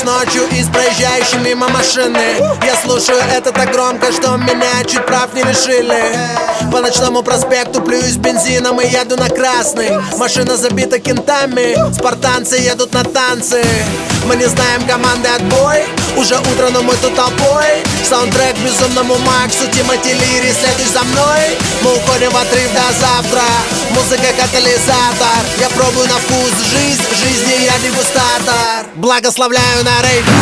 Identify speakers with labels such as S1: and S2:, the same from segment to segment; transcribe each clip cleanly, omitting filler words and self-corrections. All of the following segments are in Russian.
S1: говоришь ночью и с проезжающей мимо машины. Я слушаю это так громко, что меня чуть прав не лишили. По ночному проспекту плююсь бензином и еду на красный. Машина забита кентами, спартанцы едут на танцы. Мы не знаем команды отбой, уже утро, но мы тут толпой. Саундтрек безумному Максу, Тимати Лири, следуешь за мной. Мы уходим в отрыв до завтра, музыка катализатор. Я пробую на вкус жизнь, в жизни я дегустатор. Благословляю на рейве.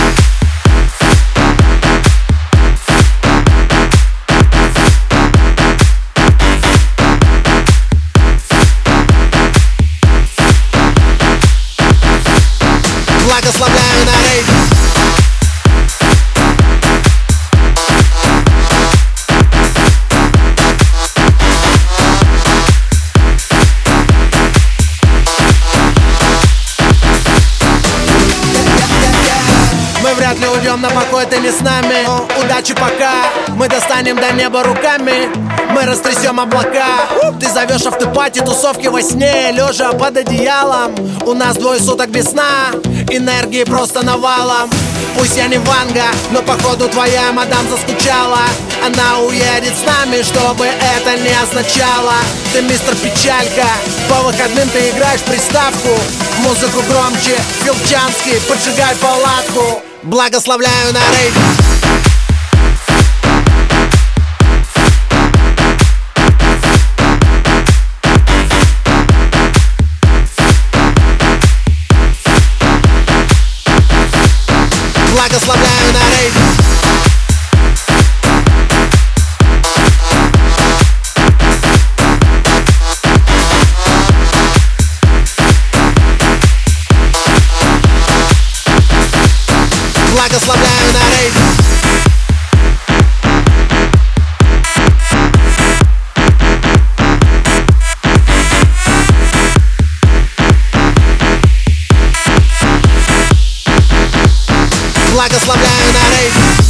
S1: Благословляю на рейве. Мы вряд ли уйдем на покой, ты не с нами. Удачи пока, мы достанем до неба руками. Мы растрясем облака. Ты зовешь автопати, тусовки во сне, лежа под одеялом. У нас 2 суток без сна, энергии просто навалом. Пусть я не Ванга, но походу твоя мадам заскучала. Она уедет с нами, чтобы это не означало. Ты мистер Печалька, по выходным ты играешь приставку. Музыку громче, Филчанский, поджигай палатку. Благословляю на рейве. Благословляю на рейве. Благословляю на рейве. Благословляю на рейве.